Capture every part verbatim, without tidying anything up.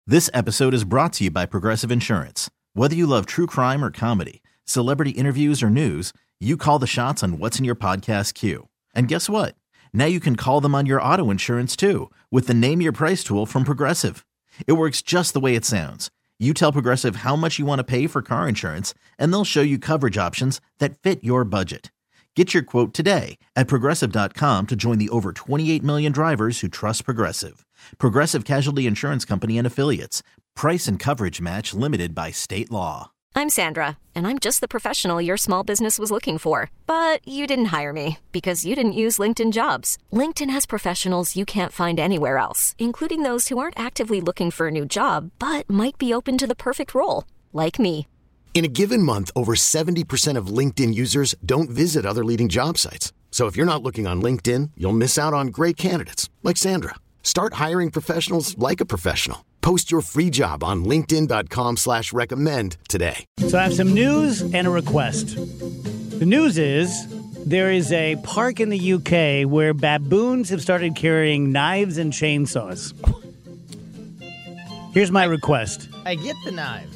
This episode is brought to you by Progressive Insurance. Whether you love true crime or comedy, celebrity interviews or news, you call the shots on what's in your podcast queue. And guess what? Now you can call them on your auto insurance too with the Name Your Price tool from Progressive. It works just the way it sounds. You tell Progressive how much you want to pay for car insurance, and they'll show you coverage options that fit your budget. Get your quote today at Progressive dot com to join the over twenty-eight million drivers who trust Progressive. Progressive Casualty Insurance Company and Affiliates. Price and coverage match limited by state law. I'm Sandra, and I'm just the professional your small business was looking for. But you didn't hire me because you didn't use LinkedIn Jobs. LinkedIn has professionals you can't find anywhere else, including those who aren't actively looking for a new job, but might be open to the perfect role, like me. In a given month, over seventy percent of LinkedIn users don't visit other leading job sites. So if you're not looking on LinkedIn, you'll miss out on great candidates like Sandra. Start hiring professionals like a professional. Post your free job on linkedin dot com slash recommend today. So I have some news and a request. The news is there is a park in the U K where baboons have started carrying knives and chainsaws. Here's my request. I get the knives.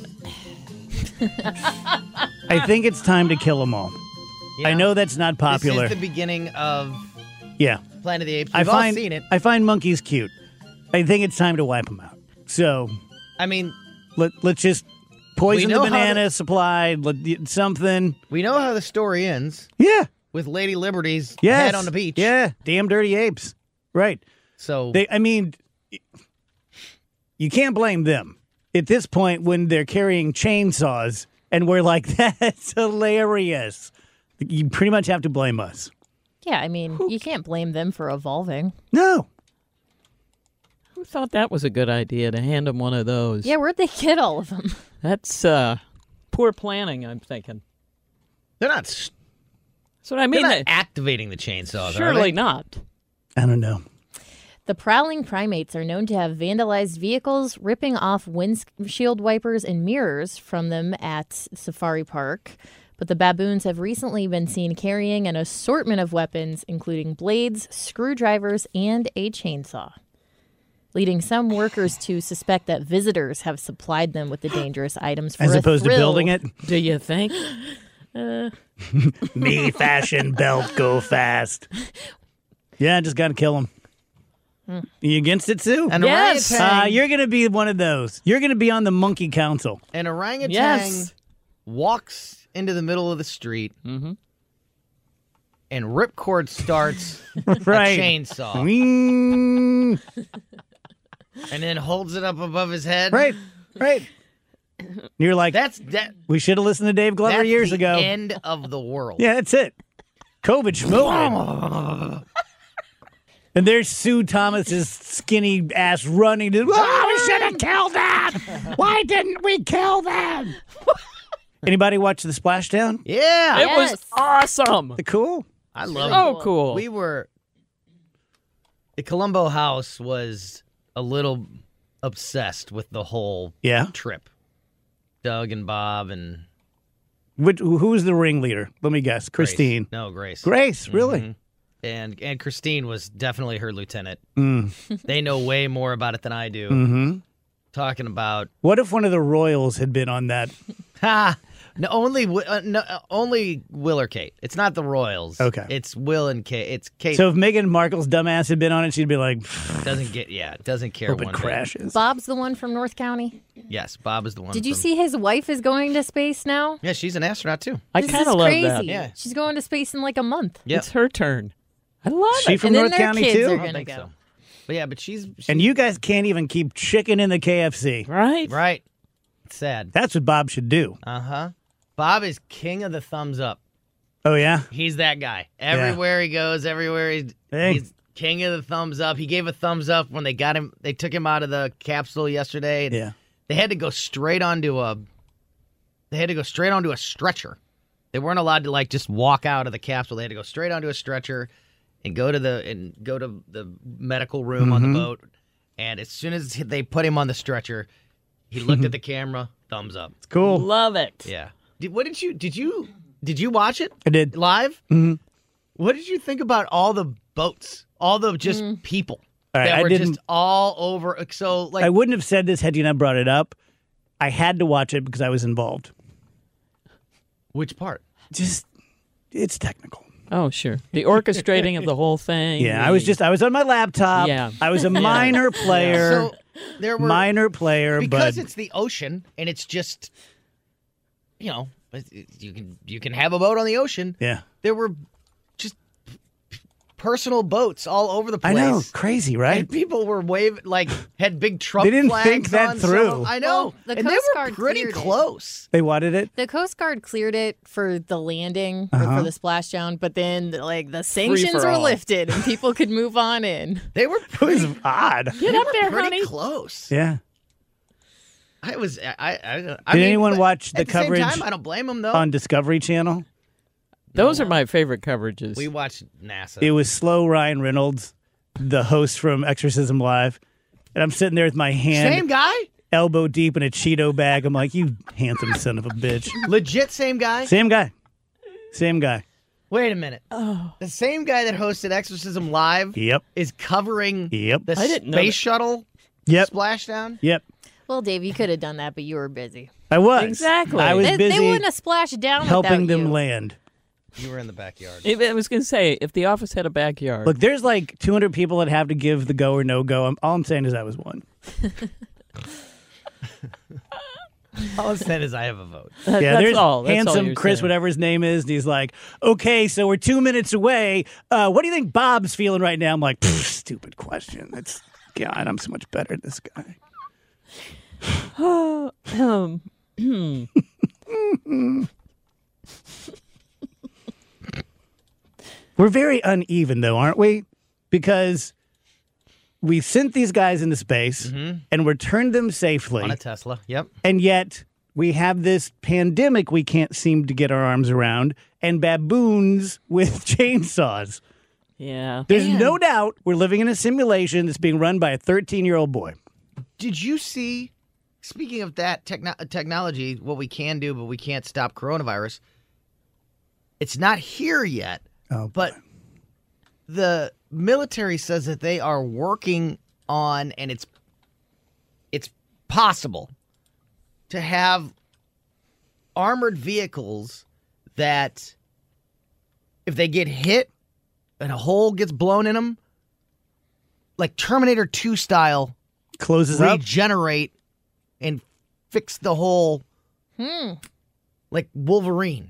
I think it's time to kill them all. Yeah. I know that's not popular. This is the beginning of yeah. Planet of the Apes. I We've find, all seen it. I find monkeys cute. I think it's time to wipe them out. So, I mean, let, let's just poison the know how banana the- supply, let, something. we know how the story ends Yeah. with Lady Liberty's Yes. head on the beach. Yeah. Damn dirty apes. Right. So They, I mean, you can't blame them at this point when they're carrying chainsaws and we're like, that's hilarious. You pretty much have to blame us. Yeah, I mean, you can't blame them for evolving. No. Who thought that was a good idea to hand them one of those? Yeah, where'd they get all of them? That's uh, poor planning, I'm thinking. they're not. s- That's what I mean. They're not They- activating the chainsaws. are surely they? not. I don't know. The prowling primates are known to have vandalized vehicles, ripping off windshield wipers and mirrors from them at Safari Park. But the baboons have recently been seen carrying an assortment of weapons, including blades, screwdrivers, and a chainsaw, leading some workers to suspect that visitors have supplied them with the dangerous items for As a opposed to thrill. building it. Do you think? Me fashion belt go fast. Yeah, just got to kill them. You against it, Sue? An Yes. orangutan, Uh, you're going to be one of those. You're going to be on the monkey council. an orangutan Yes. walks into the middle of the street, Mm-hmm. and ripcord starts Right. a chainsaw, Mm, and then holds it up above his head. right, right. You're like, That's that. we should have listened to Dave Glover That's years the ago. end of the world. Yeah, that's it. COVID schmoed. And there's Sue Thomas's skinny ass running to, oh, we should have killed them. Why didn't we kill them? Anybody watch the Splashdown? Yeah. It Yes. was awesome. The cool? I love it. Oh, cool. We were the Columbo house was a little obsessed with the whole Yeah. trip. Doug and Bob and Which, who was the ringleader? Let me guess. Grace. Christine. No, Grace. Grace, really? Mhm. And and Christine was definitely her lieutenant. Mm. They know way more about it than I do. Mm-hmm. Talking about What if one of the royals had been on that? ha. No, only Wi- uh, no, uh, only Will or Kate. It's not the Royals. Okay. It's Will and Kate. It's Kate. So if Meghan Markle's dumbass had been on it, she'd be like, doesn't get yeah. Doesn't care. hope it one bit. crashes. Bob's the one from North County. Yes, Bob is the one. Did you from- see his wife is going to space now? Yeah, she's an astronaut too. I This kind is of love crazy. that. Yeah. She's going to space in like a month. Yeah. It's her turn. I love She it. from And then North their County kids too? are I gonna don't think go. so. But yeah, but she's, she's And you guys can't even keep chicken in the K F C. Right? right. It's sad. That's what Bob should do. Uh huh. Bob is king of the thumbs up. Oh, yeah? He's that guy. Everywhere he goes, everywhere he's, Hey. he's king of the thumbs up. He gave a thumbs up when they got him. They took him out of the capsule yesterday. And Yeah. They had to go straight onto a. They had to go straight onto a stretcher. They weren't allowed to like just walk out of the capsule. They had to go straight onto a stretcher, and go to the and go to the medical room on the boat. And as soon as they put him on the stretcher, he looked at the camera. Thumbs up. It's cool. Love it. Yeah. Did, what did you did you did you watch it I did. live? Mhm. What did you think about all the boats, all the just people? All right, that I were didn't. just all over. So, like, I wouldn't have said this had you not brought it up. I had to watch it because I was involved. which part? Just, it's technical. Oh, sure. The orchestrating of the whole thing. Yeah, I was just, I was on my laptop. Yeah. I was a minor player. So there were minor player, because but it's the ocean and it's just, you know, you can you can have a boat on the ocean. yeah. There were just personal boats all over the I place. know, crazy, right? And people were waving, like, had big Trump They didn't flags think that on some through. of- I know. Well, the and they Coast were Guard pretty cleared it. close. They wanted it. The Coast Guard cleared it for the landing or Uh-huh. for the splashdown, but then like the sanctions for were all. lifted and people could move on in. They were It pretty, was odd. Get up there, pretty honey. close. Yeah. I was. I. I, I Did mean, anyone but watch the at coverage same time, I don't blame them though. on Discovery Channel? Those are my favorite coverages. we watched NASA. It was slow Ryan Reynolds, the host from Exorcism Live. And I'm sitting there with my hand Same guy. elbow deep in a Cheeto bag. I'm like, you handsome son of a bitch. Legit same guy. Same guy. Same guy. Wait a minute. Oh. The same guy that hosted Exorcism Live Yep. is covering Yep. the I didn't know space that. shuttle Yep. splashdown. Yep. Well, Dave, you could have done that, but you were busy. I was. Exactly. I was They, busy they wouldn't have splashed down helping without them you. land. You were in the backyard. If- I was going to say, if the office had a backyard. Look, there's like two hundred people that have to give the go or no go. I'm, all I'm saying is I was one. All I said is I have a vote. that- Yeah, that's there's all. That's all handsome you're Chris, saying. whatever his name is, and he's like, okay, so we're two minutes away. Uh, what do you think Bob's feeling right now? I'm like, "Pfft, stupid question. That's, God, I'm so much better than this guy. Um, We're very uneven, though, aren't we? Because we sent these guys into space and returned them safely, On a Tesla. Yep. and yet we have this pandemic we can't seem to get our arms around, and baboons with chainsaws. yeah. There's no doubt we're living in a simulation that's being run by a thirteen-year-old boy. Did you see, speaking of that techno- technology, what we can do, but we can't stop coronavirus? It's not here yet, Oh, but the military says that they are working on, and it's it's possible to have armored vehicles that, if they get hit and a hole gets blown in them, like Terminator two style, closes up. regenerate and fix the hole like Wolverine.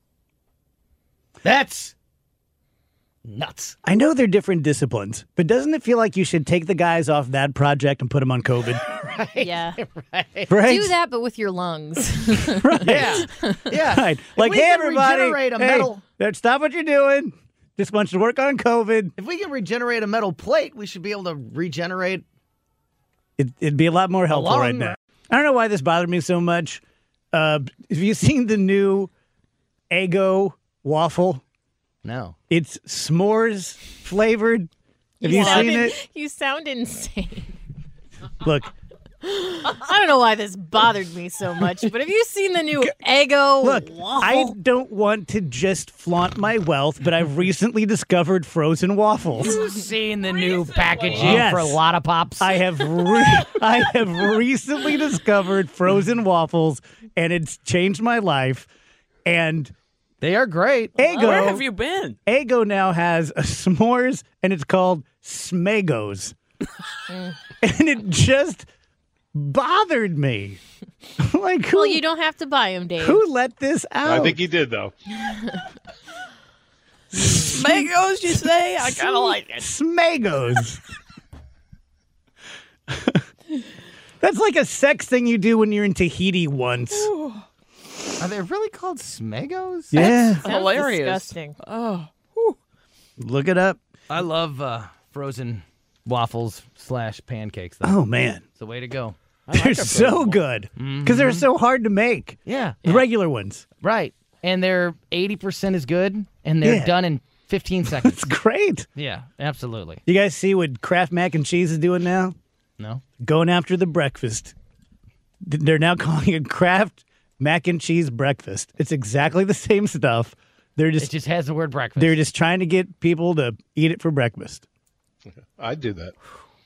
That's nuts. I know they're different disciplines, but doesn't it feel like you should take the guys off that project and put them on COVID? Yeah. Right? Right? Do that, but with your lungs. Right. Yeah. Yeah. Right. Like, we hey, can everybody, regenerate a hey, metal- stop what you're doing. Just want you to work on COVID. If we can regenerate a metal plate, we should be able to regenerate. It, it'd be a lot more helpful long right now. I don't know why this bothered me so much. Uh, have you seen the new Eggo waffle? No. It's s'mores flavored. Have you You seen sound- it? You sound insane. Look, I don't know why this bothered me so much, but have you seen the new Eggo look, waffle? I don't want to just flaunt my wealth, but I've recently discovered frozen waffles. Seen the new packaging Yes. for Lotta Pops. I have re- I have recently discovered frozen waffles, and it's changed my life. And They are great. Eggo, Where have you been? Eggo now has a s'mores, and it's called Smegos. And it just bothered me. Like, who, Well, you don't have to buy them, Dave. who let this out? I think he did, though. Mangoes, you say? I kind of like it. Smegos. That's like a sex thing you do when you're in Tahiti once. Are they really called Smegos? Yeah. Sounds Hilarious. disgusting. Oh, Look it up. I love uh, frozen waffles slash pancakes, though. Oh, man. It's the way to go. They're so good because they're so hard to make. Yeah. The regular ones. Right. And they're eighty percent as good, and they're Yeah. done in fifteen seconds. It's great. Yeah, absolutely. You guys see what Kraft Mac and Cheese is doing now? No? Going after the breakfast. They're now calling it Kraft Mac and Cheese breakfast. It's exactly the same stuff. They're It just just has the word breakfast. they're just trying to get people to eat it for breakfast. I'd do that.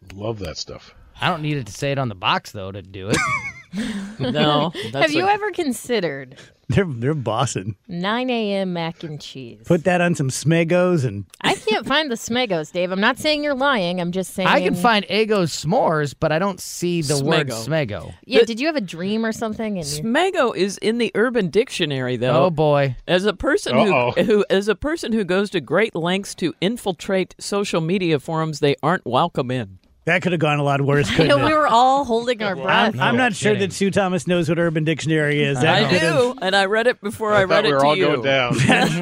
Love that stuff. I don't need it to say it on the box, though, to do it. No. Have That's you a- ever considered They're they're bossing. nine a.m. mac and cheese? Put that on some Smegos and I can't find the Smegos, Dave. I'm not saying you're lying. I'm just saying. I can find Eggo s'mores, but I don't see the word Smeggo. Smeggo. Yeah, The- did you have a dream or something? And you... Smeggo is in the Urban Dictionary, though. Oh, boy. As a person who, Uh-oh. who, as a person who goes to great lengths to infiltrate social media forums, they aren't welcome in. that could have gone a lot worse, I couldn't know it? we were all holding our breath. I'm, I'm not sure kidding. that Sue Thomas knows what Urban Dictionary is. That I could have- do, and I read it before I, I, read thought it we were to all you. going down.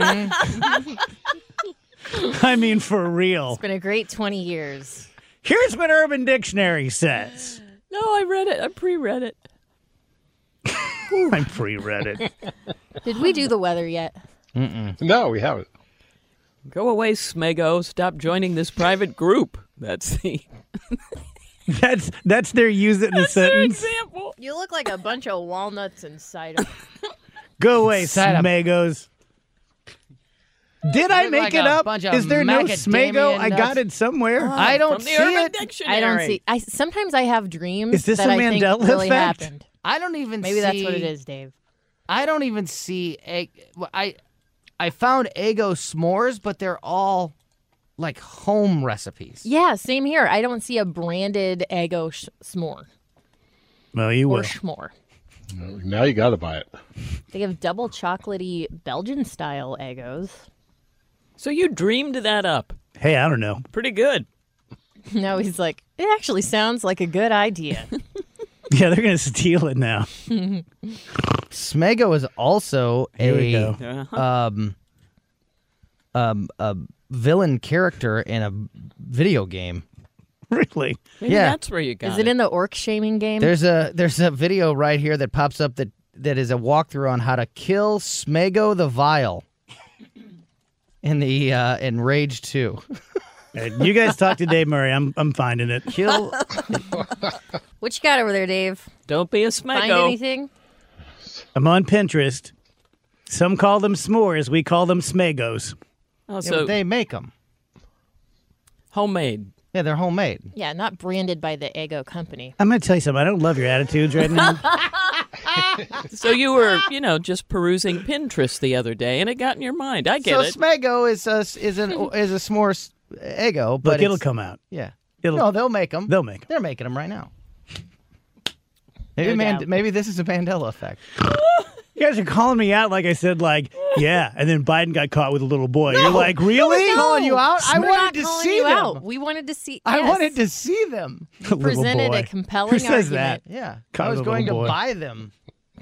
I mean, for real. It's been a great twenty years. Here's what Urban Dictionary says. No, I read it. I pre-read it. I pre-read it. Did we do the weather yet? No, we haven't. Go away, Smeggo. Stop joining this private group. That's the That's that's their use it in a that's their sentence. example. You look like a bunch of walnuts and cider. Go away, Set up. Smegos. Did I look make like it a up? bunch of Is there no macadamia Smego? I nuts. got it somewhere. I don't From the see Urban it. Dictionary. I don't see. I sometimes I have dreams Is this that a I think Mandela really effect? happened. I don't even Maybe see. that's what it is, Dave. I don't even see egg. well, I I found Eggo s'mores, but they're all like home recipes. Yeah, same here. I don't see a branded Eggo sh- s'more Well, you or will. schmore. Now you got to buy it. They have double chocolatey Belgian style Eggos. So you dreamed that up. Hey, I don't know. Pretty good. Now he's like, it actually sounds like a good idea. Yeah, they're gonna steal it now. Smeggo is also Here we a go. Uh-huh. um um a villain character in a video game. Really? Maybe Yeah. that's where you got Is it in the orc shaming game? There's a there's a video right here that pops up that that is a walkthrough on how to kill Smeggo the Vile in the uh, in Rage two. Hey, you guys talk to Dave Murray. I'm I'm finding it. Kill What you got over there, Dave? Don't be a Find Smeggo. anything? I'm on Pinterest. Some call them s'mores. We call them Smegos. Oh, Yeah, so but they make them. homemade. Yeah, they're homemade. Yeah, not branded by the Eggo company. I'm gonna tell you something. I don't love your attitudes right now. So you were, you know, just perusing Pinterest the other day, and it got in your mind. I get so it. Smeggo is a is an is a s'mores Eggo, but Look, it'll it's- come out. Yeah. It'll- no, they'll make them. They'll make 'em. They're making them right now. Maybe No Man- doubt. maybe this is a Mandela effect. You guys are calling me out like I said, like, yeah, and then Biden got caught with a little boy. You're like, really? No. Calling you out? I We're wanted not to calling see you them. out. We wanted to see. I yes. wanted to see them. Little presented boy. a compelling Who says argument. that? Yeah. Caught I was with a going to little boy. buy them.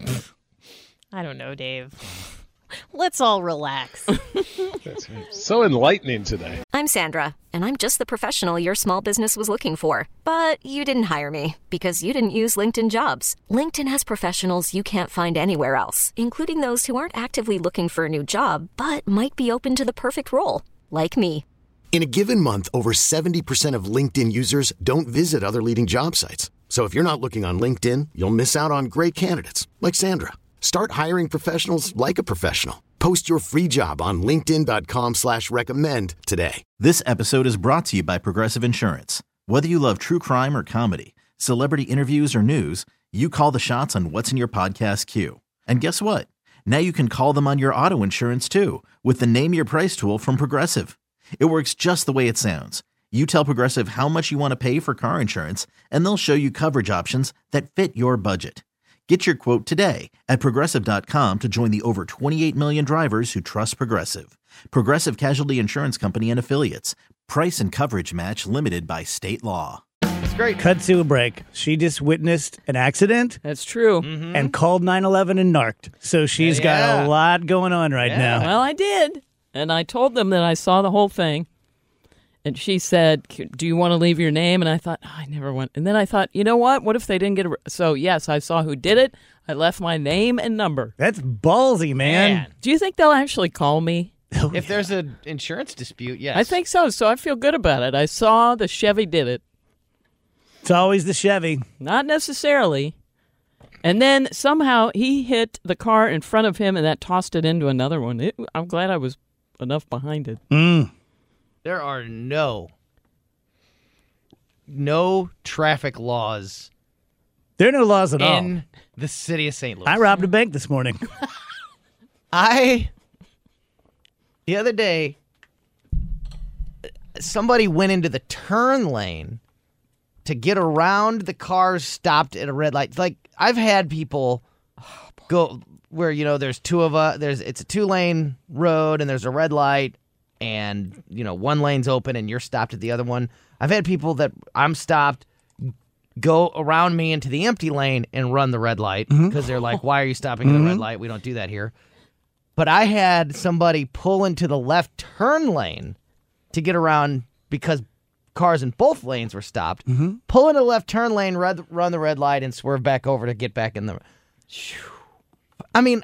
I don't know, Dave. Let's all relax. That's so enlightening today. I'm Sandra, and I'm just the professional your small business was looking for. But you didn't hire me because you didn't use LinkedIn Jobs. LinkedIn has professionals you can't find anywhere else, including those who aren't actively looking for a new job, but might be open to the perfect role, like me. In a given month, over seventy percent of LinkedIn users don't visit other leading job sites. So if you're not looking on LinkedIn, you'll miss out on great candidates like Sandra. Start hiring professionals like a professional. Post your free job on linkedin dot com slash recommend today. This episode is brought to you by Progressive Insurance. Whether you love true crime or comedy, celebrity interviews or news, you call the shots on what's in your podcast queue. And guess what? Now you can call them on your auto insurance too with the Name Your Price tool from Progressive. It works just the way it sounds. You tell Progressive how much you want to pay for car insurance, and they'll show you coverage options that fit your budget. Get your quote today at Progressive dot com to join the over twenty-eight million drivers who trust Progressive. Progressive Casualty Insurance Company and Affiliates. Price and coverage match limited by state law. It's great. Cut to a break. She just witnessed an accident That's true. and called nine one one and narked. So she's got Yeah. a lot going on right now. Well, I did. And I told them that I saw the whole thing. And she said, do you want to leave your name? And I thought, oh, I never went. And then I thought, you know what? What if they didn't get a... So, yes, I saw who did it. I left my name and number. That's ballsy, man. Man. Do you think they'll actually call me? Oh, If there's an insurance dispute, yes. I think so. So I feel good about it. I saw the Chevy did it. it's always the Chevy. Not necessarily. And then somehow he hit the car in front of him and that tossed it into another one. It, I'm glad I was enough behind it. Mm. There are no no traffic laws There are no laws at all. in the city of Saint Louis. I robbed a bank this morning. I, the other day, somebody went into the turn lane to get around the cars stopped at a red light. Like, I've had people go where, you know, there's two of us, there's, it's a two lane road and there's a red light and, you know, one lane's open and you're stopped at the other one. I've had people that I'm stopped go around me into the empty lane and run the red light because mm-hmm. they're like, why are you stopping at mm-hmm. the red light? We don't do that here. But I had somebody pull into the left turn lane to get around because cars in both lanes were stopped. Mm-hmm. Pull into the left turn lane, red, run the red light, and swerve back over to get back in the... I mean,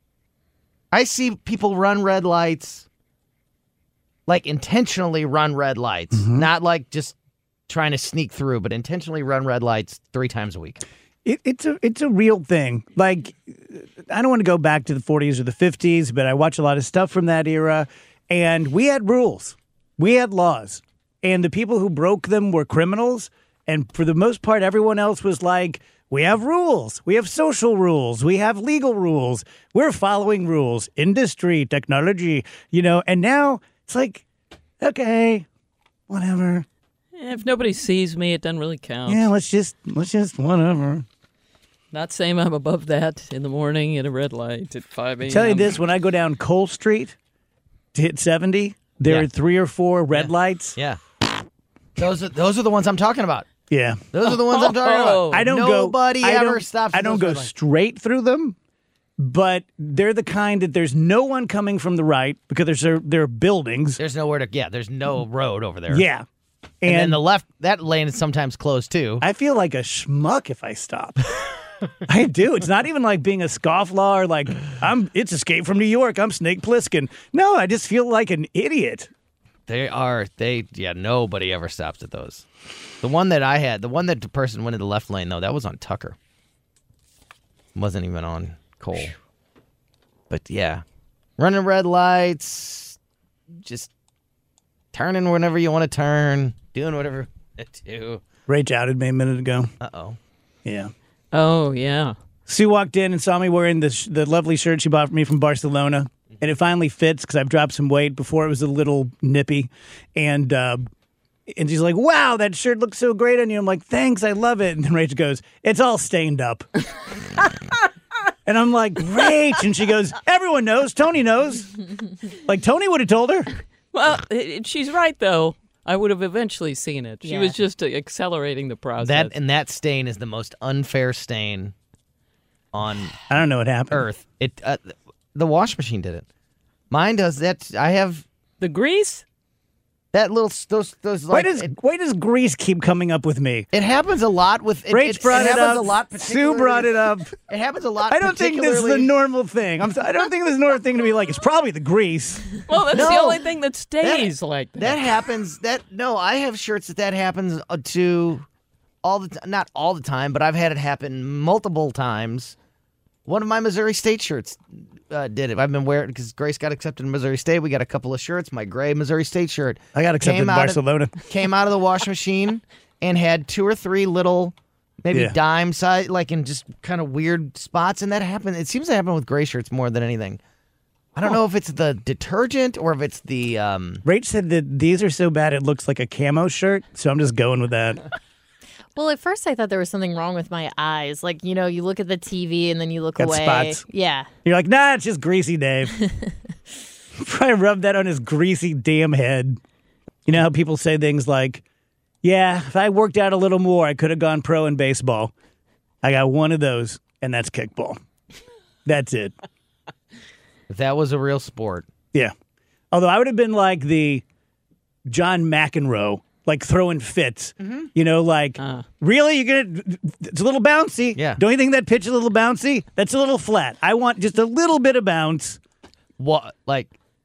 I see people run red lights, like intentionally run red lights, mm-hmm. not like just trying to sneak through, but intentionally run red lights three times a week. It, it's a it's a real thing. Like, I don't want to go back to the forties or the fifties, but I watch a lot of stuff from that era, and we had rules. We had laws, and the people who broke them were criminals, and for the most part, everyone else was like, we have rules. We have social rules. We have legal rules. We're following rules. Industry, technology, you know, and now it's like, okay, whatever. If nobody sees me, it doesn't really count. Yeah, let's just, let's just, whatever. Not saying I'm above that in the morning at a red light at five a.m. Tell you this, when I go down Cole Street to hit seventy, there Yeah. are three or four red Yeah. lights. Yeah. Those are, those are the ones I'm talking about. Yeah. Those are the ones I'm talking about. I don't Nobody go, I ever don't, stops. I at don't those go red lights. straight through them, but they're the kind that there's no one coming from the right because there's there, there are buildings. There's nowhere to, yeah, there's no road over there. Yeah. And, And, then the left, that lane is sometimes closed too. I feel like a schmuck if I stop. I do. It's not even like being a scofflaw or like, I'm. it's Escape from New York. I'm Snake Plissken. No, I just feel like an idiot. They are, they, yeah, nobody ever stops at those. The one that I had, the one that the person went in the left lane, though, that was on Tucker. Wasn't even on Cole. But yeah, running red lights, just turning whenever you want to turn, doing whatever you do. Rach outed me a minute ago. Uh-oh. Yeah. Oh, yeah. Sue walked in and saw me wearing the, sh- the lovely shirt she bought for me from Barcelona. And it finally fits because I've dropped some weight. Before it was a little nippy. And uh, and she's like, wow, that shirt looks so great on you. I'm like, thanks, I love it. And then Rach goes, it's all stained up. And I'm like, Rach. And she goes, everyone knows. Tony knows. Like, Tony would have told her. Well, it, she's right, though. I would have eventually seen it. She Yeah. was just uh, accelerating the process. That and that stain is the most unfair stain on I don't know what happened. Earth. It uh, the wash machine did it. Mine does that. I have the grease? that little those those Why like does it, why does grease keep coming up with me? it happens a lot with it, Rach it, brought it it, happens up. a lot. Sue brought it up. It happens a lot. I don't think this is the particularly- normal thing. I'm, I don't think this is the normal thing to be like, it's probably the grease. Well, that's the No. only thing that stays like that. That happens. That no, I have shirts that that happens uh, to all the t- not all the time, but I've had it happen multiple times. One of my Missouri State shirts uh, did it. I've been wearing because Grace got accepted in Missouri State. We got a couple of shirts. My gray Missouri State shirt. I got accepted came in out Barcelona. Of, came out of the wash machine and had two or three little, maybe Yeah. dime size, like in just kind of weird spots. And that happened. It seems to happen with gray shirts more than anything. I don't know if it's the detergent or if it's the. Um, Rach said that these are so bad it looks like a camo shirt, so I'm just going with that. Well, at first I thought there was something wrong with my eyes. Like, you know, you look at the T V and then you look Got away. spots. Yeah. You're like, nah, it's just greasy Dave. Probably rubbed that on his greasy damn head. You know how people say things like, yeah, if I worked out a little more, I could have gone pro in baseball. I got one of those, and that's kickball. That's it. if that was a real sport. Yeah. Although I would have been like the John McEnroe, like throwing fits. Mm-hmm. You know, like, Uh. really? You're going to, it's a little bouncy. Yeah. Don't you think that pitch is a little bouncy? That's a little flat. I want just a little bit of bounce. What like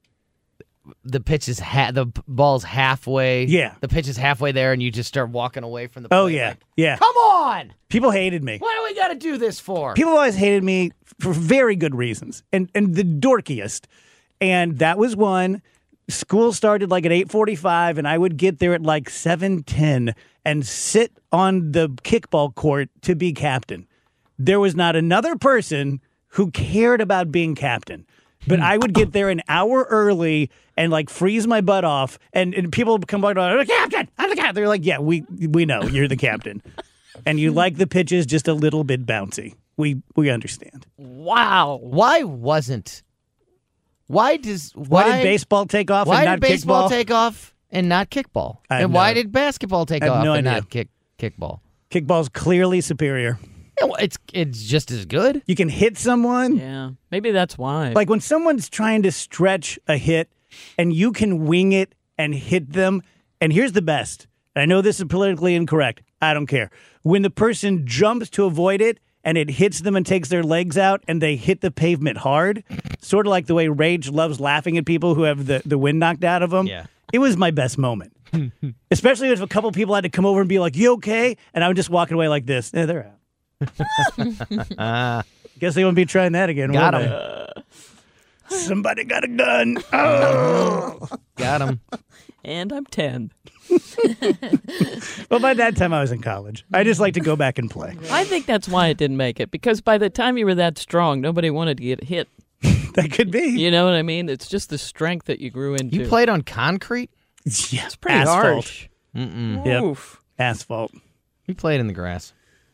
the pitch is ha- the p- ball's halfway. Yeah. the pitch is halfway there, and you just start walking away from the. Oh, plate, yeah. like, Yeah. Come on! People hated me. What do we got to do this for? People always hated me for very good reasons and, and the dorkiest. And that was one. school started like at eight forty-five, and I would get there at like seven ten and sit on the kickball court to be captain. There was not another person who cared about being captain. But I would get there an hour early and like freeze my butt off, and, and people would come by and I'm the captain, I'm the captain. They're like, yeah, we we know you're the captain. And you like the pitches just a little bit bouncy. We we understand. Wow. Why wasn't Why does Why, why, did baseball take off why and not did baseball kickball? take off and not kickball? I have And why no- did basketball take I have off no and idea. not kick kickball? Kickball's clearly superior. Yeah, well, it's it's just as good. You can hit someone. Yeah, maybe that's why. Like when someone's trying to stretch a hit and you can wing it and hit them. And here's the best. I know this is politically incorrect. I don't care. When the person jumps to avoid it and it hits them and takes their legs out and they hit the pavement hard, sort of like the way Rage loves laughing at people who have the, the wind knocked out of them. Yeah. It was my best moment. Especially if a couple people had to come over and be like, you okay? And I would just walk away like this. Eh, they're out. Uh, Guess they won't be trying that again. got will him. they? Somebody got a gun. Oh. Got him. and I'm ten. Well, by that time I was in college. I just like to go back and play. I think that's why it didn't make it, because by the time you were that strong, nobody wanted to get hit. That could be. You know what I mean? It's just the strength that you grew into. You played on concrete? Yeah, It's pretty asphalt. harsh. Mm-mm. Yep. Oof. Asphalt. You played in the grass.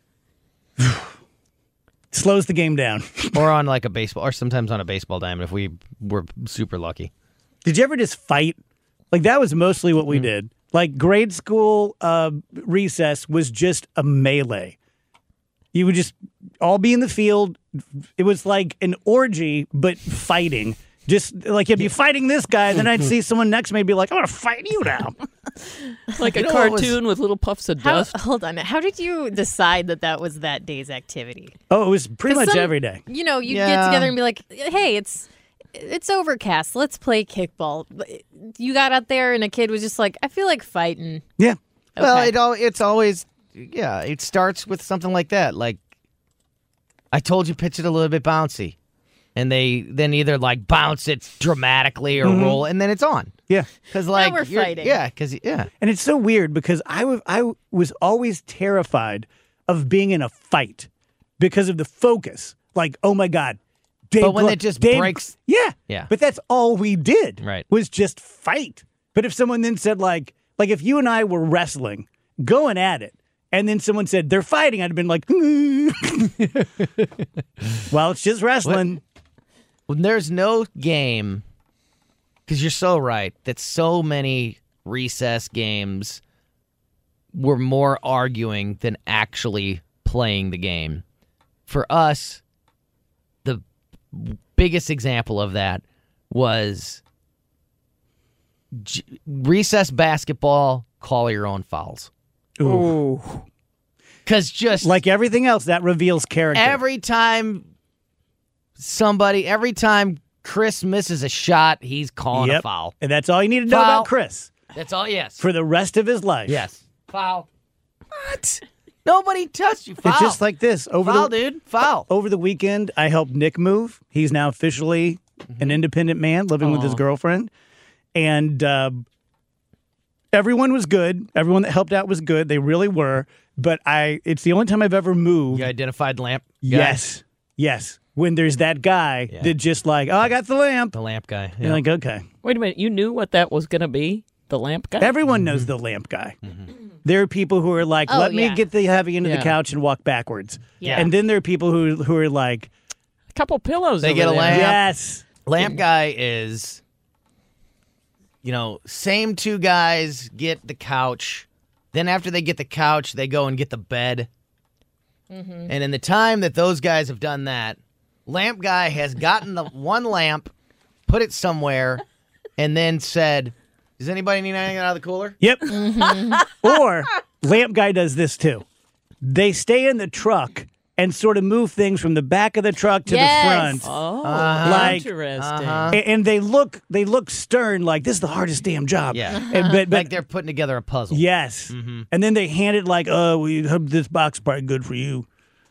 Slows the game down. Or on like a baseball, or sometimes on a baseball diamond if we were super lucky. Did you ever just fight? Like, that was mostly what we Mm. did. Like, grade school uh, recess was just a melee. You would just all be in the field. It was like an orgy, but fighting. Just like you'd be fighting this guy, and then I'd see someone next to me and be like, I'm going to fight you now. Like You a know what was- cartoon with little puffs of How, dust. hold on. How did you decide that that was that day's activity? Oh, it was pretty 'Cause much some- every day. You know, you Yeah. get together and be like, "Hey, it's it's overcast. Let's play kickball." You got out there, and a kid was just like, "I feel like fighting." Yeah. Well, Okay. it all it's always yeah, it starts with something like that. Like I told you pitch it a little bit bouncy. And they then either like bounce it dramatically or roll and then it's on. Yeah. Cuz like we're you're- fighting. Yeah, cuz yeah. And it's so weird because I wa- I was always terrified of being in a fight because of the focus. Like, oh my God. Dave But when Glo- it just Dave- breaks- Yeah. Yeah. But that's all we did. Right. Was just fight. But if someone then said like, like if you and I were wrestling, going at it, and then someone said they're fighting, I'd have been like, well, it's just wrestling. When there's no game, because you're so right, that so many recess games were more arguing than actually playing the game. For us, the biggest example of that was G- recess basketball, call your own fouls. Ooh. Because just Like everything else, that reveals character. every time somebody, every time Chris misses a shot, he's calling Yep. a foul. And that's all you need to know Foul. about Chris That's all, yes. for the rest of his life. yes. Foul. What? Nobody touched you. Foul. It's just like this. Over foul, the, dude. Foul. Over the weekend, I helped Nick move. He's now officially an independent man living with his Aw. girlfriend. And uh, everyone was good. Everyone that helped out was good. They really were. But I, it's the only time I've ever moved. You identified the lamp? guy? Yes. Yes. When there's that guy Yeah. that just like, oh, I got the lamp. The lamp guy. You're Yeah. like, okay. Wait a minute, you knew what that was going to be? The lamp guy? Everyone knows the lamp guy. There are people who are like, Oh, let me yeah. get the heavy into Yeah. the couch and walk backwards. Yeah. And then there are people who who are like, a couple pillows They over get a there. lamp. yes. Lamp guy is, you know, same two guys get the couch. Then after they get the couch, they go and get the bed. And in the time that those guys have done that, lamp guy has gotten the one lamp, put it somewhere, and then said, does anybody need anything out of the cooler? Yep. Or lamp guy does this too. They stay in the truck and sort of move things from the back of the truck to Yes. the front. Oh, Like- interesting. Uh-huh. A- And they look they look stern, like this is the hardest damn job. Yeah. And- but, but Like they're putting together a puzzle. yes. And then they hand it like, oh, we hope this box is probably good for you.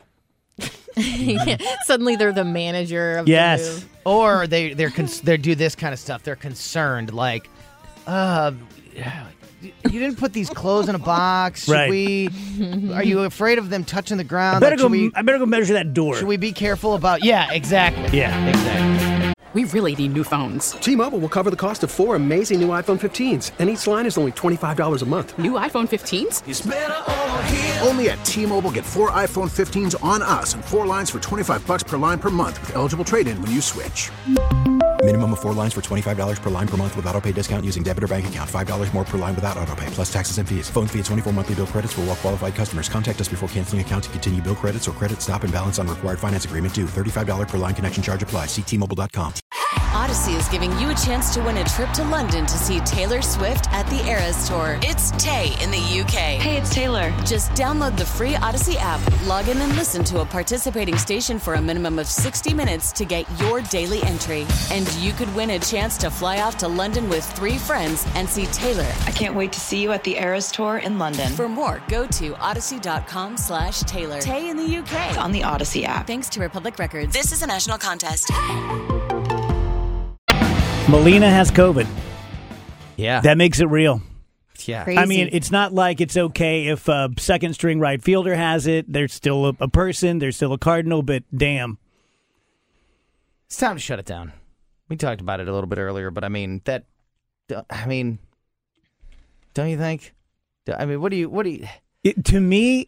Suddenly they're the manager of Yes. the move. Or they they're cons- they do this kind of stuff. They're concerned, like Uh, you didn't put these clothes in a box. Should Right. we? Are you afraid of them touching the I ground? better Like, go. should we, I better go measure that door. should we be careful about? Yeah, exactly. Yeah. exactly. We really need new phones. T-Mobile will cover the cost of four amazing new iPhone fifteens, and each line is only twenty-five dollars a month. New iPhone fifteens? Only at T-Mobile, get four iPhone fifteens on us and four lines for twenty-five bucks per line per month with eligible trade-in when you switch. Minimum of four lines for twenty-five dollars per line per month with autopay discount using debit or bank account. five dollars more per line without autopay, plus taxes and fees. Phone fee at twenty-four monthly bill credits for well-qualified customers. Contact us before canceling account to continue bill credits or credit stop and balance on required finance agreement due. thirty-five dollars per line connection charge applies. See T Mobile dot com. Odyssey is giving you a chance to win a trip to London to see Taylor Swift at the Eras Tour. It's Tay in the U K. Hey, it's Taylor. Just download the free Odyssey app, log in and listen to a participating station for a minimum of sixty minutes to get your daily entry. And you could win a chance to fly off to London with three friends and see Taylor. I can't wait to see you at the Eras Tour in London. For more, go to odyssey.com slash Taylor. Tay in the U K. It's on the Odyssey app. Thanks to Republic Records. This is a national contest. Melina has COVID. Yeah. That makes it real. Yeah. Crazy. I mean, it's not like it's okay if a second string right fielder has it. There's still a, a person. There's still a Cardinal, but damn. It's time to shut it down. We talked about it a little bit earlier, but I mean that. I mean, don't you think? I mean, what do you? What do you? It, to me,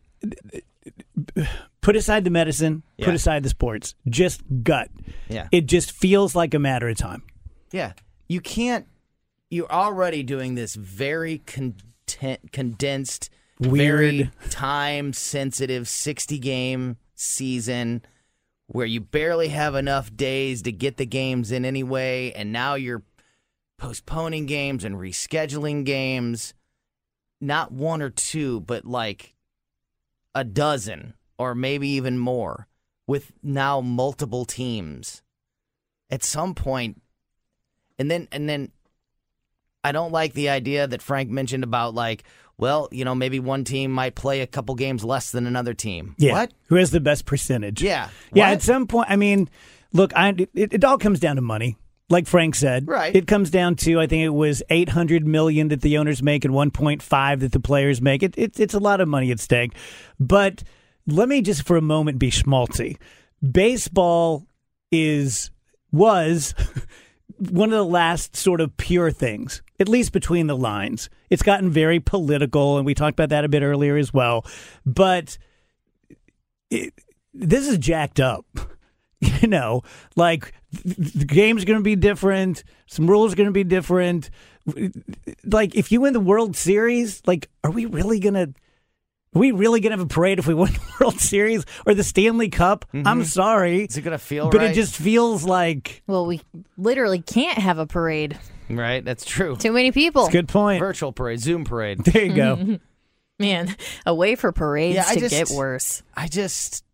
put aside the medicine, Yeah. put aside the sports, just gut. Yeah. It just feels like a matter of time. Yeah. You can't. You're already doing this very content, condensed, Weird. very time-sensitive sixty-game season where you barely have enough days to get the games in anyway, and now you're postponing games and rescheduling games. Not one or two, but like a dozen or maybe even more with now multiple teams. At some point, and then and then I don't like the idea that Frank mentioned about like, well, you know, maybe one team might play a couple games less than another team. Yeah. What? Who has the best percentage? Yeah. Yeah, What? at some point, I mean, look, I, it, it all comes down to money. Like Frank said, Right. It comes down to, I think it was eight hundred million dollars that the owners make and one point five that the players make. It, it, it's a lot of money at stake. But let me just for a moment be schmaltzy. Baseball is, was one of the last sort of pure things, at least between the lines. It's gotten very political, and we talked about that a bit earlier as well. But it, this is jacked up. You know, like the game's going to be different. Some rules are going to be different. Like if you win the World Series, like, are we really going to, are we really going to have a parade if we win the World Series or the Stanley Cup? Mm-hmm. I'm sorry. Is it going to feel but right? it just feels like. Well, we literally can't have a parade. Right, that's true. Too many people. Good point. Virtual parade, Zoom parade. There you go. Man, a way for parades Yeah, I to just- get worse. I just,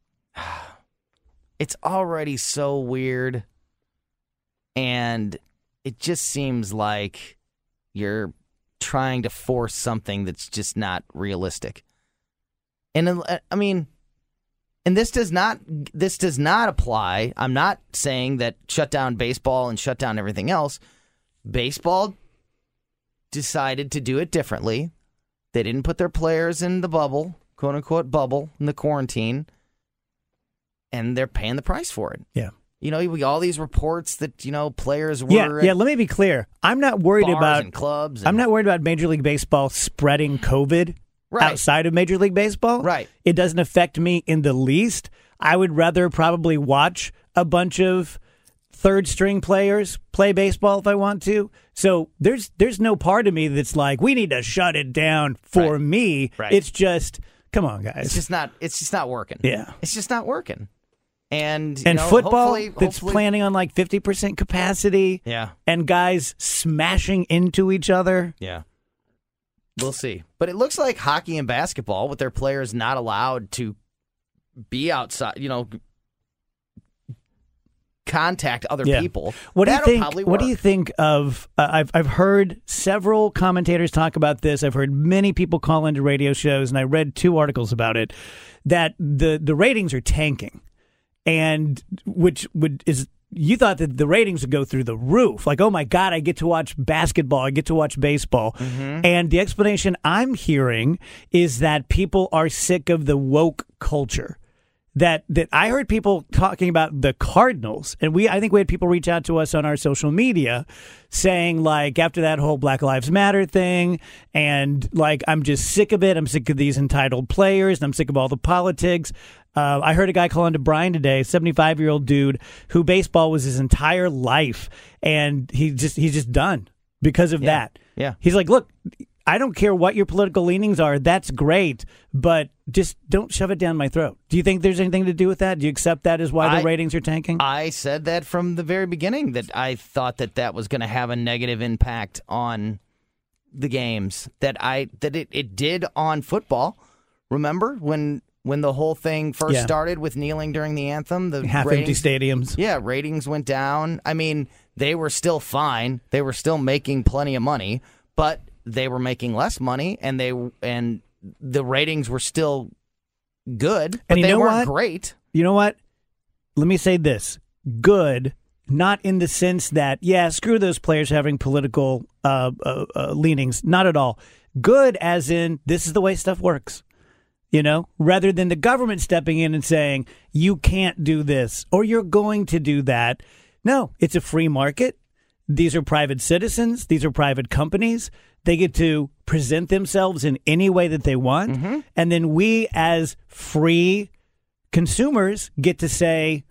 it's already so weird, and it just seems like you're trying to force something that's just not realistic. And uh, I mean, and this does not this does not apply. I'm not saying that shut down baseball and shut down everything else. Baseball decided to do it differently. They didn't put their players in the bubble, quote unquote bubble, in the quarantine. And they're paying the price for it. Yeah. You know, we all these reports that, you know, players were Yeah, at yeah. Let me be clear. I'm not worried bars about and clubs. And, I'm not worried about Major League Baseball spreading COVID Right. outside of Major League Baseball. Right. It doesn't affect me in the least. I would rather probably watch a bunch of third string players play baseball if I want to. So there's there's no part of me that's like, we need to shut it down for Right. me. Right. It's just, come on, guys. It's just not. It's just not working. Yeah. It's just not working. And you and know, football hopefully, that's hopefully, planning on like fifty percent capacity. Yeah. And guys smashing into each other. Yeah. We'll see. But it looks like hockey and basketball, with their players not allowed to be outside, you know, contact other Yeah. people. What do you That'll think? probably What do you work. think of? Uh, I've I've heard several commentators talk about this. I've heard many people call into radio shows, and I read two articles about it. That the the ratings are tanking, and which would is you thought that the ratings would go through the roof. Like, oh my God, I get to watch basketball, I get to watch baseball. Mm-hmm. And the explanation I'm hearing is that people are sick of the woke culture. That that I heard people talking about the Cardinals, and we I think we had people reach out to us on our social media saying, like, after that whole Black Lives Matter thing, and like, I'm just sick of it. I'm sick of these entitled players, and I'm sick of all the politics. Uh, I heard a guy call into Brian today, a seventy-five-year-old dude who baseball was his entire life, and he just he's just done because of Yeah. that. Yeah. He's like, look, I don't care what your political leanings are. That's great, but just don't shove it down my throat. Do you think there's anything to do with that? Do you accept that as why the I- ratings are tanking? I said that from the very beginning, that I thought that that was going to have a negative impact on the games, that I that it, it did on football. Remember when when the whole thing first Yeah. started with kneeling during the anthem? The Half-empty ratings- stadiums. Yeah, ratings went down. I mean, they were still fine. They were still making plenty of money, but they were making less money, and they and the ratings were still good, but And you they know weren't what? great. You know what? Let me say this. Good, not in the sense that, yeah, screw those players having political uh, uh, uh, leanings. Not at all. Good as in, this is the way stuff works. You know, rather than the government stepping in and saying, you can't do this or you're going to do that. No, it's a free market. These are private citizens. These are private companies. They get to present themselves in any way that they want. Mm-hmm. And then we, as free consumers, get to say,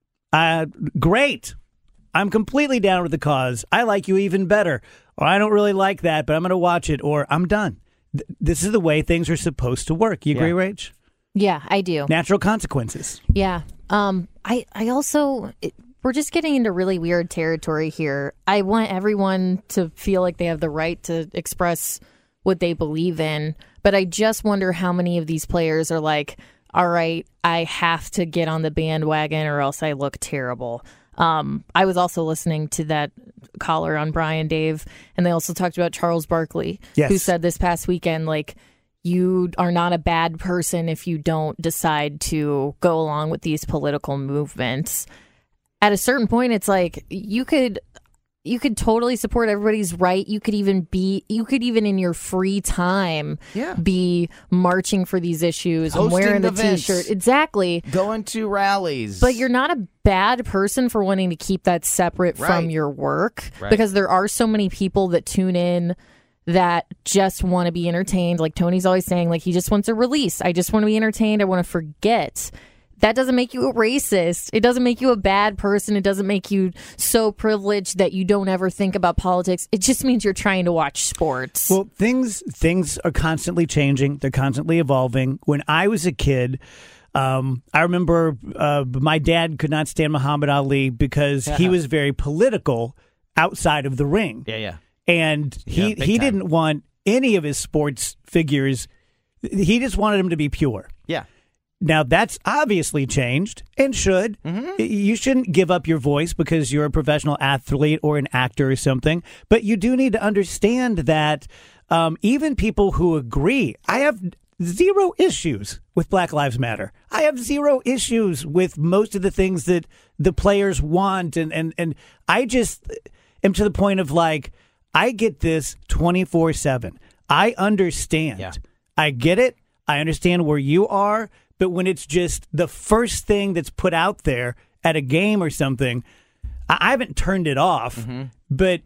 uh, great, I'm completely down with the cause. I like you even better. Or I don't really like that, but I'm going to watch it. Or I'm done. Th- this is the way things are supposed to work. You agree, Yeah. Rach? Yeah, I do. Natural consequences. Yeah. Um, I, I also, it, we're just getting into really weird territory here. I want everyone to feel like they have the right to express what they believe in, but I just wonder how many of these players are like, all right, I have to get on the bandwagon or else I look terrible. Um, I was also listening to that caller on Brian Dave, and they also talked about Charles Barkley, Yes. who said this past weekend, like, you are not a bad person if you don't decide to go along with these political movements. At a certain point, it's like you could you could totally support everybody's right. You could even be you could even in your free time Yeah. be marching for these issues and Hosting wearing the events. t-shirt. Exactly. Going to rallies. But you're not a bad person for wanting to keep that separate from Right. your work, Right. because there are so many people that tune in that just want to be entertained. Like Tony's always saying, like, he just wants a release. I just want to be entertained. I want to forget. That doesn't make you a racist. It doesn't make you a bad person. It doesn't make you so privileged that you don't ever think about politics. It just means you're trying to watch sports. Well, things things are constantly changing. They're constantly evolving. When I was a kid, um, I remember uh, my dad could not stand Muhammad Ali because he was very political outside of the ring. Yeah, yeah. And he, Yeah, big he time. didn't want any of his sports figures. He just wanted them to be pure. Yeah. Now, that's obviously changed and should. Mm-hmm. You shouldn't give up your voice because you're a professional athlete or an actor or something. But you do need to understand that um, even people who agree, I have zero issues with Black Lives Matter. I have zero issues with most of the things that the players want. And, and, and I just am to the point of like, I get this twenty-four seven. I understand. Yeah. I get it. I understand where you are. But when it's just the first thing that's put out there at a game or something, I, I haven't turned it off, Mm-hmm. but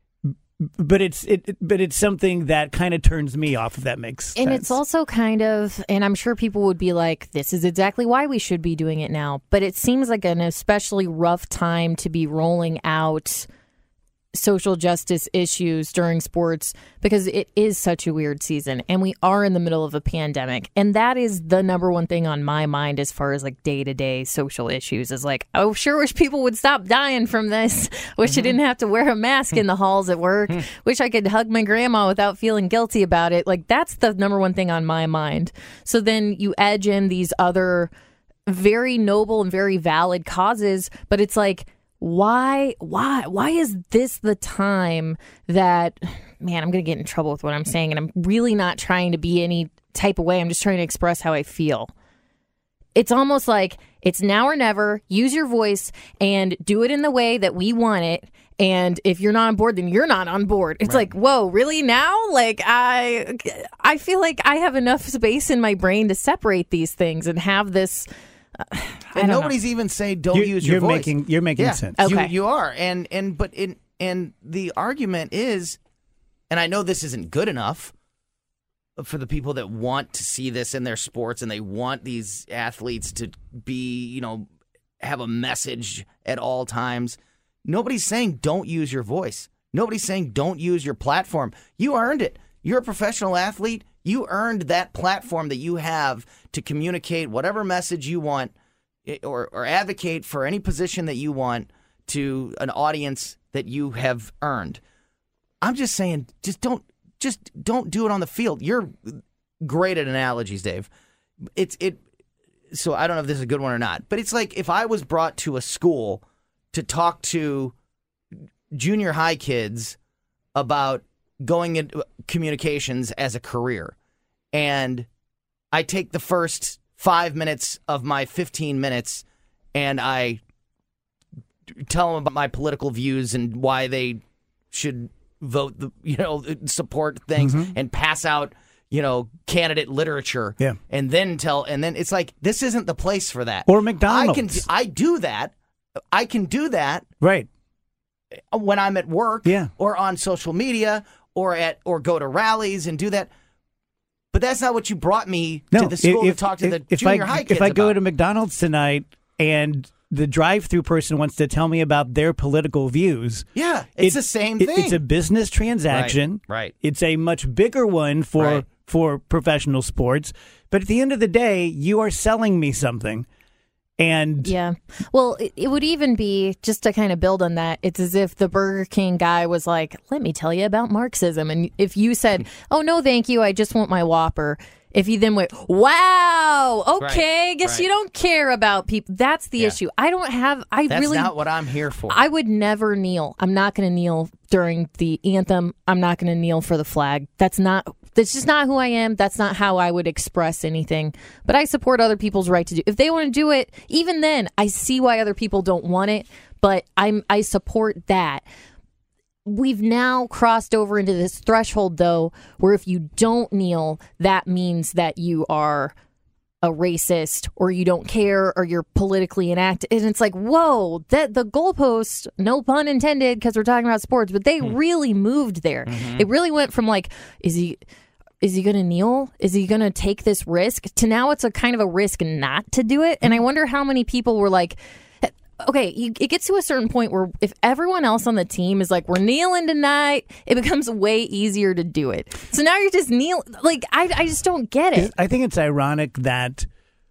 but it's it but it's something that kind of turns me off, if that makes And sense. it's also kind of, and I'm sure people would be like, this is exactly why we should be doing it now. But it seems like an especially rough time to be rolling out social justice issues during sports, because it is such a weird season and we are in the middle of a pandemic. And that is the number one thing on my mind as far as like day-to-day social issues is like, I sure wish people would stop dying from this. Wish I didn't have to wear a mask in the halls at work. Wish I could hug my grandma without feeling guilty about it. Like, that's the number one thing on my mind. So then you edge in these other very noble and very valid causes, but it's like, Why, why, why is this the time that, man, I'm going to get in trouble with what I'm saying, and I'm really not trying to be any type of way. I'm just trying to express how I feel. It's almost like It's now or never. Use your voice and do it in the way that we want it. And if you're not on board, then you're not on board. It's right. like, whoa, really now? Like, I I feel like I have enough space in my brain to separate these things and have this. Uh, and nobody's know. even saying don't you're, use your you're voice. Making, you're making yeah, sense. Okay. You, you are. And, and, but in, and the argument is, and I know this isn't good enough for the people that want to see this in their sports and they want these athletes to be, you know, have a message at all times. Nobody's saying don't use your voice. Nobody's saying don't use your platform. You earned it. You're a professional athlete. You earned that platform that you have to communicate whatever message you want or, or advocate for any position that you want to an audience that you have earned. I'm just saying, just don't, just don't do it on the field. You're great at analogies, Dave. It's it. So I don't know if this is a good one or not, but it's like if I was brought to a school to talk to junior high kids about going into communications as a career, and I take the first five minutes of my fifteen minutes and I tell them about my political views and why they should vote, the, you know, support things mm-hmm. and pass out, you know, candidate literature. Yeah. And then tell, and then it's like, this isn't the place for that. Or McDonald's. I can, I do that. I can do that. Right. When I'm at work yeah. or on social media or at, or go to rallies and do that. But that's not what you brought me no, to the school if, to talk to if, the if junior I, high kids If I about. go to McDonald's tonight and the drive-through person wants to tell me about their political views. Yeah, it's it, the same it, thing. It's a business transaction. Right, right. It's a much bigger one for, right. for professional sports. But at the end of the day, you are selling me something. And yeah, well, it, it would even be, just to kind of build on that, it's as if the Burger King guy was like, let me tell you about Marxism. And if you said, oh, no, thank you, I just want my Whopper. If you then went, wow, okay, right, guess right. you don't care about people. That's the yeah. issue. I don't have, I That's really. That's not what I'm here for. I would never kneel. I'm not going to kneel during the anthem. I'm not going to kneel for the flag. That's not, that's just not who I am. That's not how I would express anything. But I support other people's right to do. If they want to do it, even then, I see why other people don't want it. But I'm, I support that. We've now crossed over into this threshold, though, where if you don't kneel, that means that you are a racist or you don't care or you're politically inactive. And it's like, whoa, that the goalpost, no pun intended, because we're talking about sports, but they mm. really moved there. Mm-hmm. It really went from like, is he... Is he going to kneel? Is he going to take this risk? To now it's a kind of a risk not to do it. And I wonder how many people were like, okay, you, it gets to a certain point where if everyone else on the team is like, we're kneeling tonight, it becomes way easier to do it. So now you're just kneeling. Like, I, I just don't get it. I think it's ironic that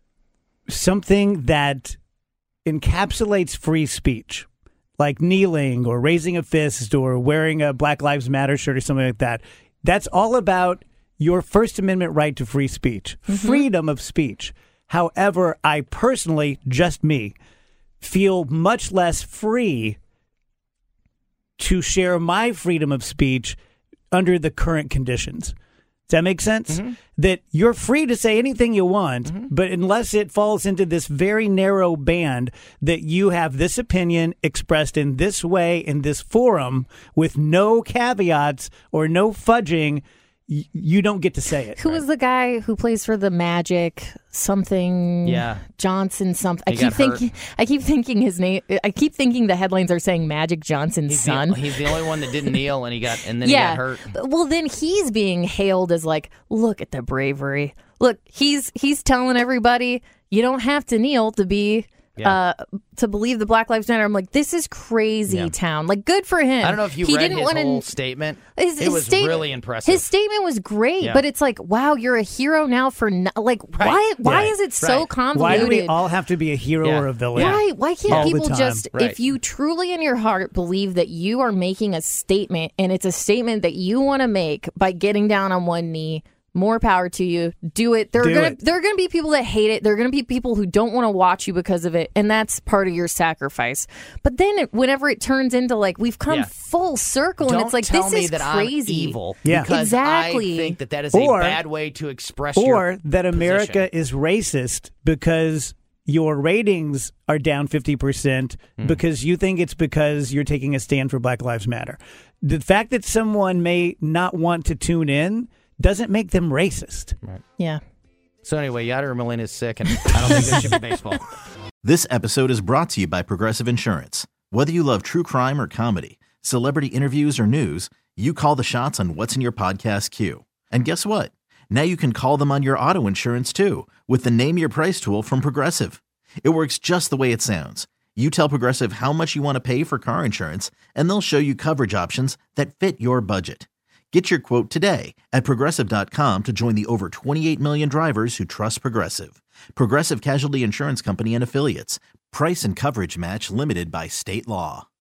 something that encapsulates free speech, like kneeling or raising a fist or wearing a Black Lives Matter shirt or something like that, that's all about your First Amendment right to free speech, mm-hmm. freedom of speech. However, I personally, just me, feel much less free to share my freedom of speech under the current conditions. Does that make sense? Mm-hmm. That you're free to say anything you want, mm-hmm. but unless it falls into this very narrow band that you have this opinion expressed in this way in this forum with no caveats or no fudging, y- you don't get to say it. Who right? was the guy who plays for the Magic? Something yeah. Johnson something. I he keep thinking I keep thinking his name I keep thinking the headlines are saying Magic Johnson's he's son. The, he's the only one that didn't kneel and he got and then yeah. he got hurt. Well, then he's being hailed as like, look at the bravery. Look, he's he's telling everybody you don't have to kneel to be yeah. uh, to believe the Black Lives Matter. I'm like, this is crazy yeah. town. Like, good for him. I don't know if you he read didn't his wanna, whole statement. His, it his was statement, really impressive. His statement was great, yeah. but it's like, wow, you're a hero now for no, like right. why why yeah. is it so right. convoluted? Why do we all have to be a hero yeah. or a villain? Yeah. Right. Why can't all people the time. just, right. if you truly in your heart believe that you are making a statement and it's a statement that you want to make by getting down on one knee, more power to you. Do it. There are Do gonna it. there are gonna be people that hate it. There are gonna be people who don't want to watch you because of it, and that's part of your sacrifice. But then, it, whenever it turns into like we've come Yeah. full circle, Don't and it's like tell this me is that crazy. I'm evil Yeah. because Exactly. I think that that is Or- a bad way to express Or your that America position. is racist because your ratings are down fifty percent Hmm. because you think it's because you're taking a stand for Black Lives Matter. The fact that someone may not want to tune in doesn't make them racist. Right. Yeah. So anyway, Yadier Molina is sick, and I don't think this should be baseball. This episode is brought to you by Progressive Insurance. Whether you love true crime or comedy, celebrity interviews or news, you call the shots on what's in your podcast queue. And guess what? Now you can call them on your auto insurance too with the Name Your Price tool from Progressive. It works just the way it sounds. You tell Progressive how much you want to pay for car insurance, and they'll show you coverage options that fit your budget. Get your quote today at Progressive dot com to join the over twenty-eight million drivers who trust Progressive. Progressive Casualty Insurance Company and Affiliates. Price and coverage match limited by state law.